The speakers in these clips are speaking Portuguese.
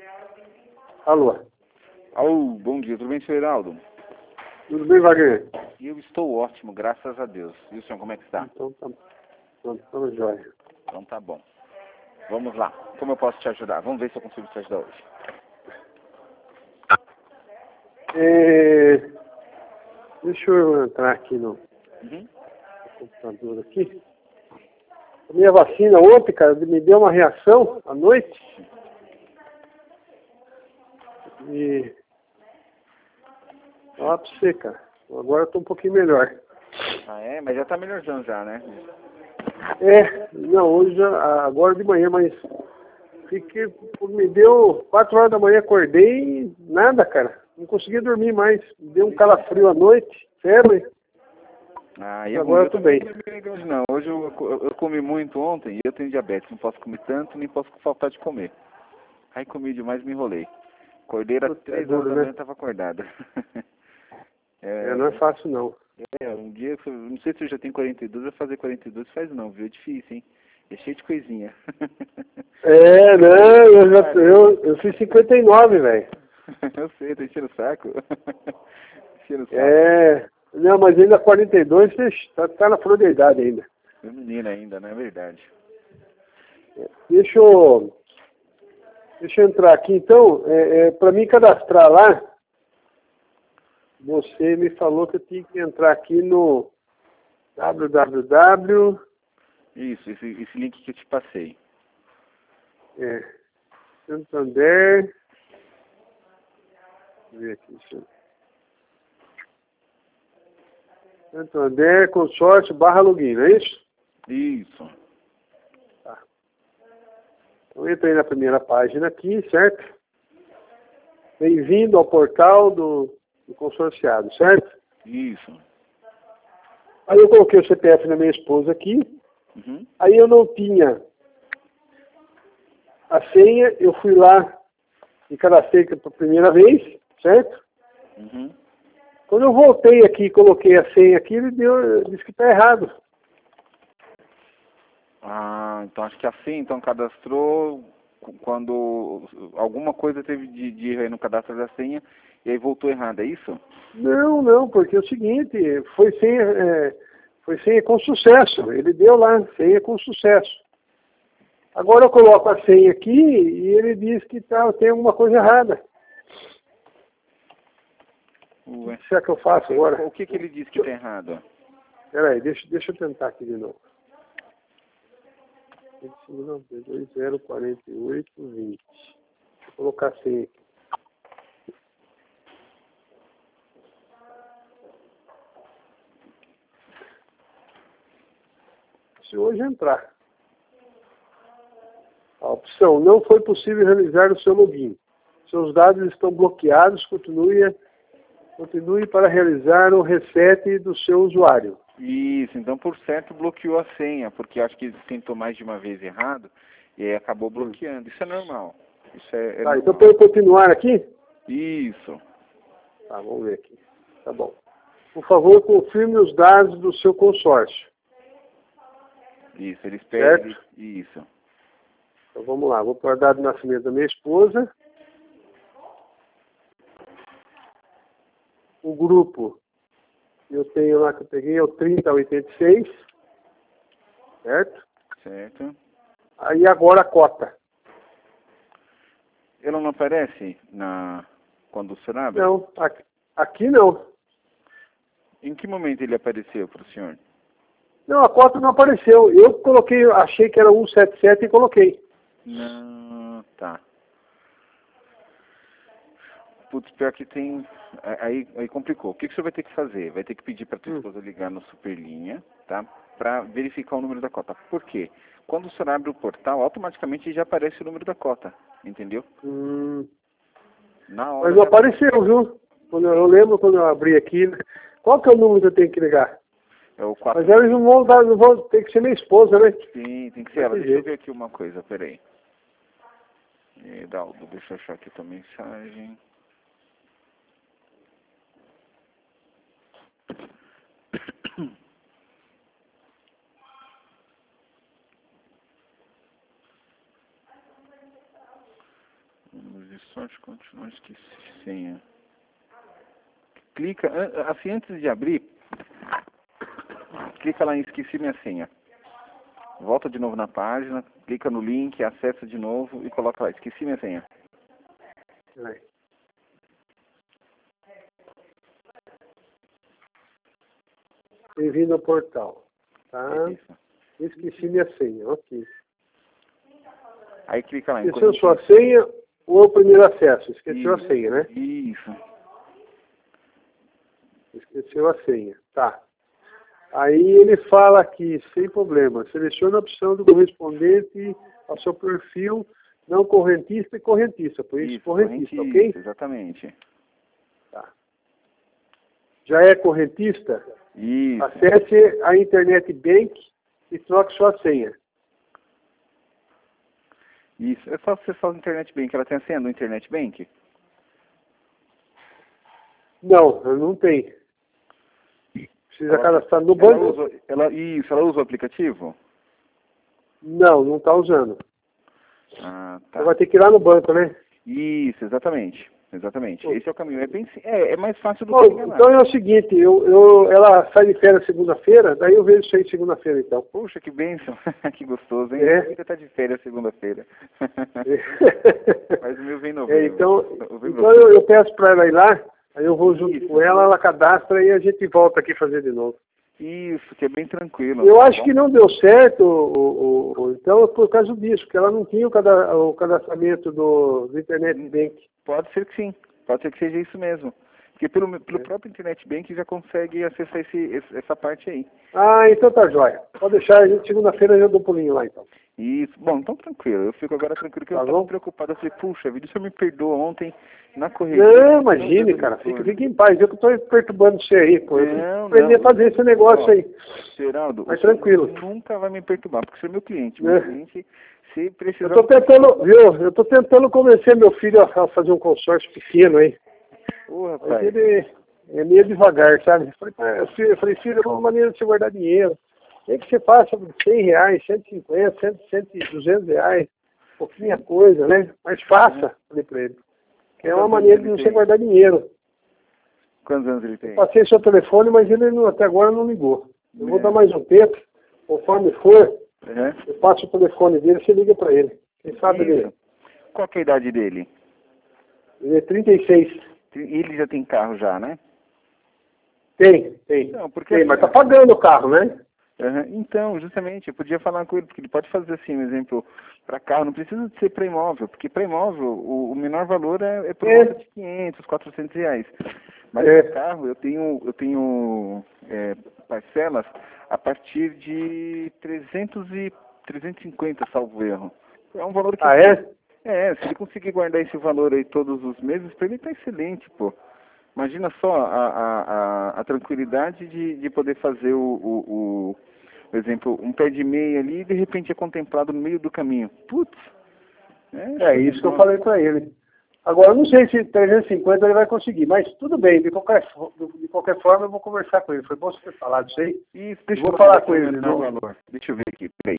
Alô? Alô, bom dia, tudo bem, senhor Heraldo? Tudo bem, Wagner? Eu estou ótimo, graças a Deus. E o senhor, como é que está? Então tá bom. Estamos jóia. Então tá bom. Vamos lá. Como eu posso te ajudar? Vamos ver se eu consigo te ajudar hoje. Deixa eu entrar aqui no Uhum. computador aqui. A minha vacina ontem, cara, me deu uma reação à noite. E falar pra você, cara. Agora eu tô um pouquinho melhor. Ah, é? Mas já tá melhorzão já, né? Não, hoje, agora de manhã, mas me deu 4 horas da manhã, acordei e nada, cara. Não conseguia dormir mais. Me deu um calafrio à noite, febre. Ah, e E agora eu tô bem. Não, hoje eu comi muito ontem e eu tenho diabetes. Não posso comer tanto, nem posso faltar de comer. Aí comi demais e me enrolei. Acordei às 3 horas da manhã e tava acordada. Não é fácil, não. Um dia, não sei se eu já tenho 42, vai fazer 42 faz não, viu? É difícil, hein? É cheio de coisinha. Não, eu fiz 59, velho. Eu sei, tá enchendo o saco. Enchendo o saco. Não, mas ainda 42, você tá na flor da idade ainda. É menina ainda, não é verdade? Deixa eu entrar aqui, então, para mim cadastrar lá, você me falou que eu tinha que entrar aqui no www. Isso, esse link que eu te passei. Santander. Deixa eu ver aqui. Santander consórcio /login, não é isso? Isso. Tá. Então entra aí na primeira página aqui, certo? Bem-vindo ao portal do consorciado, certo? Isso. Aí eu coloquei o CPF da minha esposa aqui. Uhum. Aí eu não tinha a senha, eu fui lá e cadastrei pela primeira vez, certo? Uhum. Quando eu voltei aqui e coloquei a senha aqui, ele disse que está errado. Ah, então acho que assim, então cadastrou quando alguma coisa teve de erro aí no cadastro da senha e aí voltou errado, é isso? Não, porque é o seguinte, foi senha com sucesso. Ele deu lá, senha com sucesso. Agora eu coloco a senha aqui e ele diz que tem alguma coisa errada. Ué. O que será que eu faço agora? O que ele disse que está errado? Peraí, deixa eu tentar aqui de novo. 25.92.048.20. Deixa eu colocar a senha aqui. Se hoje entrar. A opção: não foi possível realizar o seu login. Seus dados estão bloqueados. Continue para realizar o reset do seu usuário. Isso, então por certo bloqueou a senha, porque acho que ele tentou mais de uma vez errado e aí acabou bloqueando. Isso é normal. Isso é Tá, normal. então para eu continuar aqui? Isso. Tá, vamos ver aqui. Tá bom. Por favor, confirme os dados do seu consórcio. Isso, eles pedem. Certo? Isso. Então vamos lá, vou pôr o dado de nascimento da minha esposa. O grupo, eu tenho lá que eu peguei, é o 3086. Certo? Certo. Aí agora a cota. Ela não aparece quando o senhor abre? Não, aqui não. Em que momento ele apareceu para o senhor? Não, a cota não apareceu. Eu coloquei, achei que era 177 e coloquei. Não, tá. Putz, pior que tem... Aí complicou. O que o senhor vai ter que fazer? Vai ter que pedir para tua esposa ligar no Superlinha, tá? Para verificar o número da cota. Por quê? Quando o senhor abre o portal, automaticamente já aparece o número da cota. Entendeu? Na hora. Mas não apareceu, viu? Eu lembro quando eu abri aqui. Qual que é o número que eu tenho que ligar? É o 4. Mas eles não vão ter que ser minha esposa, né? Sim, tem que ser ela. Deixa eu ver aqui uma coisa, peraí. Daldo, deixa eu achar aqui tua mensagem. Número de sorte, continua, esqueci senha. Clica, assim, antes de abrir, clica lá em esqueci minha senha. Volta de novo na página, clica no link, acessa de novo e coloca lá, esqueci minha senha. Bem-vindo ao portal. Tá? Isso. Esqueci minha senha, ok. Aí clica lá em Esqueceu sua senha ou o primeiro acesso? Esqueceu Isso. a senha, né? Isso. Esqueceu a senha. Tá. Aí ele fala aqui, sem problema, selecione a opção do correspondente ao seu perfil, não correntista e correntista. Por isso, correntista, ok? Exatamente. Tá. Já é correntista? Isso. Acesse a Internet Bank e troque sua senha. Isso. É só acessar o Internet Bank. Ela tem a senha do Internet Bank? Não, não tem. Precisa cadastrar no banco? Ela usa o aplicativo? Não, não está usando. Ah, tá. Você vai ter que ir lá no banco, né? Isso, exatamente. Exatamente. Esse é o caminho. É mais fácil do Bom, que enganar. então é o seguinte, ela sai de férias segunda-feira, daí eu vejo isso aí segunda-feira, então. Puxa, que bênção. Que gostoso, hein? É. A vida tá de férias segunda-feira. Mas o meu vem em novembro. Então eu peço para ela ir lá, aí eu vou junto com ela cadastra e a gente volta aqui fazer de novo. Isso, que é bem tranquilo. Eu acho que não deu certo, então por causa disso, porque ela não tinha o cadastramento do Internet Bank. Pode ser que sim, pode ser que seja isso mesmo. Porque pelo próprio Internet Bank já consegue acessar essa parte aí. Ah, então tá jóia. Pode deixar, a gente segunda-feira eu dou um pulinho lá então. Isso, bom, então tranquilo, eu fico agora tranquilo que eu estava preocupado, eu falei, puxa vida, o senhor me perdoa ontem na correria. Não, imagine, cara, fica em paz, eu que estou perturbando você aí, pô, eu tenho que aprender a fazer esse negócio aí. Geraldo, mas tranquilo. Nunca vai me perturbar, porque você é meu cliente, se precisar... Eu tô tentando convencer meu filho a fazer um consórcio pequeno aí. Rapaz. Mas ele é meio devagar, sabe? Eu falei, filho, é uma maneira de você guardar dinheiro. Nem que você faça R$100, 150, 100, 200 reais, pouquinha coisa, né? Mas faça, falei pra ele. Que é uma maneira de você guardar dinheiro. Quantos anos ele tem? Eu passei seu telefone, mas ele até agora não ligou. Eu vou dar mais um tempo, conforme for, eu passo o telefone dele e você liga pra ele. Quem sabe ele... Qual que é a idade dele? Ele é 36. Ele já tem carro já, né? Tem. Não, porque tem, mas tá pagando o carro, né? Então, justamente, eu podia falar com ele, porque ele pode fazer assim, um exemplo, para carro, não precisa de ser para imóvel, porque para imóvel o menor valor é por volta de 500, 400 reais. Mas para carro eu tenho parcelas a partir de 350, salvo erro. É um valor que... se ele conseguir guardar esse valor aí todos os meses, para ele tá excelente, pô. Imagina só a tranquilidade de poder fazer por exemplo, um pé de meia ali e de repente é contemplado no meio do caminho. Putz! É isso que eu falei para ele. Agora, eu não sei se 350 ele vai conseguir, mas tudo bem, de qualquer forma eu vou conversar com ele. Foi bom você ter falado isso aí. Vou falar com ele. Valor. Deixa eu ver aqui, peraí.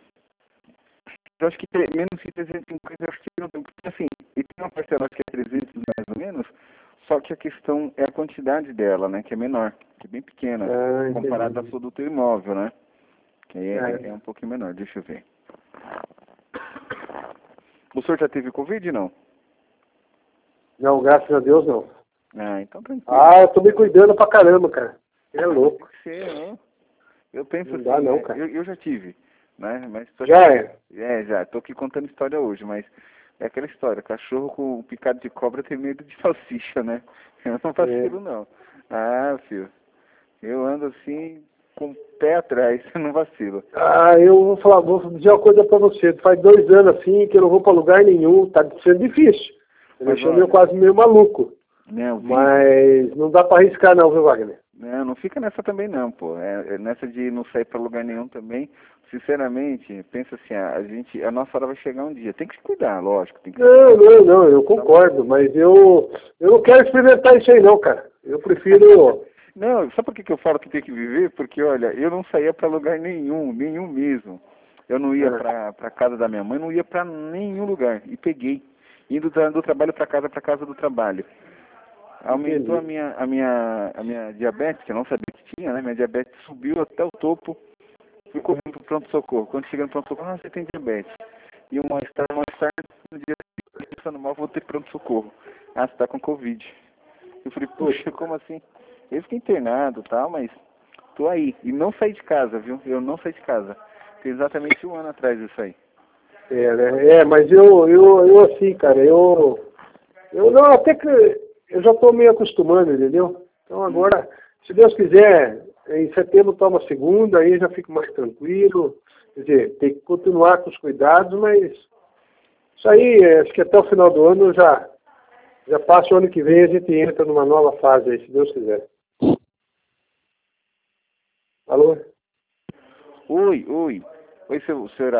Eu acho que menos que 350, eu acho que não tem. Porque assim, ele tem uma parcela que é 300 mais ou menos, só que a questão é a quantidade dela, né? Que é menor, que é bem pequena, comparada à sua do teu imóvel, né? Que aí é um pouquinho menor, deixa eu ver. O senhor já teve Covid, não? Não, graças a Deus não. Ah, então tranquilo. Eu tô me cuidando pra caramba, cara. É louco. Tem que ser, não? Eu penso não assim, dá, não, cara. Eu já tive, né? Mas já tô aqui contando história hoje, mas é aquela história, cachorro com picado de cobra tem medo de salsicha, né? Eu não vacilo, não. Ah, filho, eu ando assim, com o pé atrás, não vacilo. Eu vou dizer uma coisa pra você. Faz 2 anos assim que eu não vou pra lugar nenhum, tá sendo difícil. Eu deixei quase meio maluco. Mas não dá pra arriscar não, viu, Wagner? Não fica nessa também não, pô. Nessa de não sair pra lugar nenhum também, sinceramente, pensa assim, a nossa hora vai chegar um dia. Tem que se cuidar, lógico. Tem que não, eu concordo, mas eu não quero experimentar isso aí não, cara. Eu prefiro... Não, sabe por que eu falo que tem que viver? Porque, olha, eu não saía pra lugar nenhum mesmo. Eu não ia pra casa da minha mãe, não ia pra nenhum lugar. E peguei. indo do trabalho para casa do trabalho. Aumentou a minha diabetes, que eu não sabia que tinha, né? Minha diabetes subiu até o topo. Fui correndo pro pronto-socorro. Quando cheguei no pronto-socorro, você tem diabetes. E um mal-estar, no dia seguinte, passando mal, vou ter pronto-socorro. Você tá com Covid. Eu falei, puxa, como assim? Eu fiquei internado e tal, mas tô aí. E não saí de casa, viu? Eu não saí de casa. Tem exatamente 1 ano atrás isso aí. Né? Mas eu assim, cara, eu não, até que eu já estou meio acostumando, entendeu? Então agora, se Deus quiser, em setembro toma a segunda, aí já fico mais tranquilo. Quer dizer, tem que continuar com os cuidados, mas isso aí, acho que até o final do ano já passa. O ano que vem a gente entra numa nova fase aí, se Deus quiser. Alô? Oi, senhor.